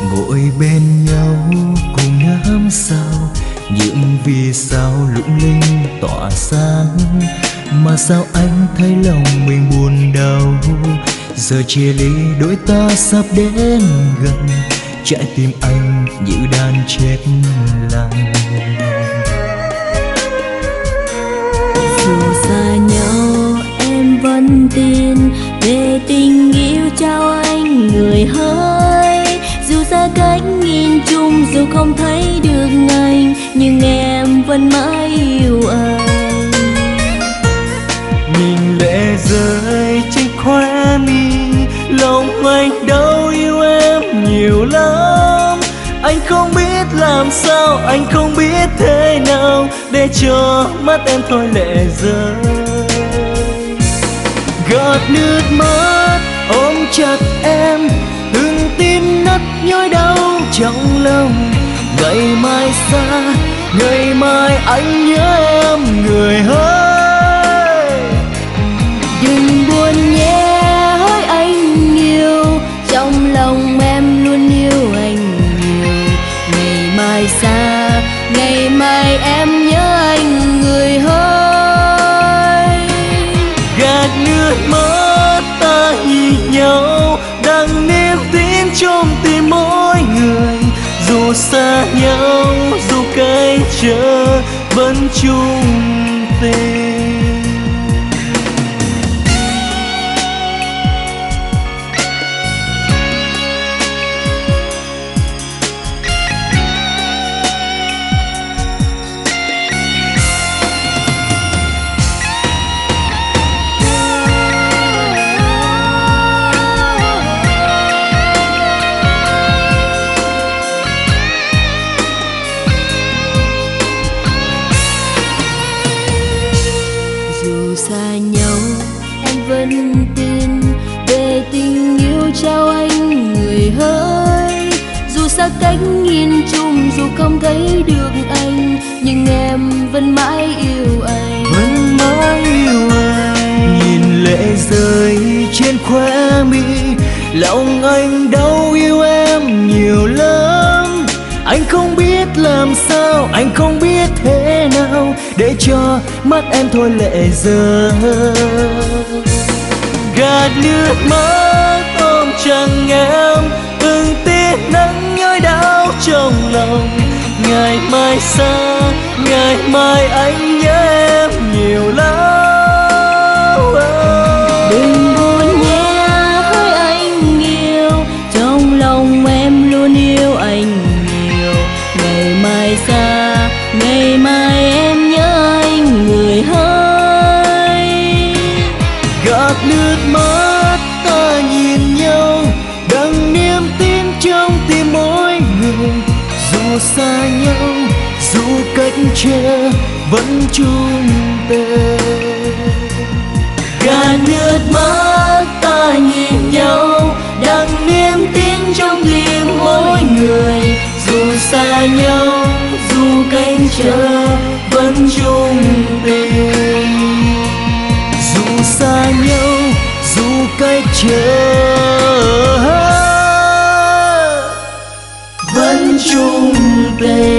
ngồi bên nhau cùng ngắm sao, những vì sao lung linh tỏa sáng. Mà sao anh thấy lòng mình buồn đau, giờ chia ly đôi ta sắp đến gần, trái tim anh như đang chết lặng. Dù xa nhau em vẫn tin về tình yêu trao anh người hỡi. Dù xa cách nghìn trùng, dù không thấy được anh, nhưng em vẫn mãi yêu anh. Nhìn lệ rơi trên khóe mi, lòng anh đau yêu em nhiều lắm. Anh không biết làm sao, anh không biết thế nào để cho mắt em thôi lệ rơi. Gạt nước mắt ôm chặt em, từng tim nát nhói đau trong lòng. Ngày mai xa, ngày mai anh nhớ em người hỡi. Đừng buồn nhé hỡi anh yêu, trong lòng em luôn yêu anh nhiều. Ngày mai xa, ngày mai em nhớ anh người hỡi. Gạt nước mắt ta nhìn nhau, đang niềm tin trong tim mỗi người. Dù xa nhau, dù cách trở, vẫn chung tình. Dù xa nhau em vẫn tin về tình yêu trao anh người hỡi. Dù xa cách nghìn trùng, dù không thấy được anh, nhưng em vẫn mãi yêu anh. Vẫn mãi yêu anh. Nhìn lệ rơi trên khóe mi, lòng anh đau yêu em nhiều lắm. Anh không biết làm sao, anh không biết thế nào để cho mắt em thôi lệ rơi. Gạt nước mắt ôm chặt em, từng tia nắng nhói đau trong lòng. Ngày mai xa, ngày mai anh nhớ em nhiều lắm. Đừng buồn nhé hỡi anh yêu, trong lòng em luôn yêu anh nhiều. Ngày mai xa, ngày mai em nhớ anh người hỡi. Gạt nước mắt ta nhìn nhau, đằng niềm tin trong tim mỗi người. Dù xa nhau, dù cách trở, vẫn chung tình. Gạt nước mắt ta nhìn nhau, đằng niềm tin trong tim mỗi người. Dù xa nhau, dù cách trở, vẫn chung tình. Dù xa nhau, dù cách trở, vẫn chung tình.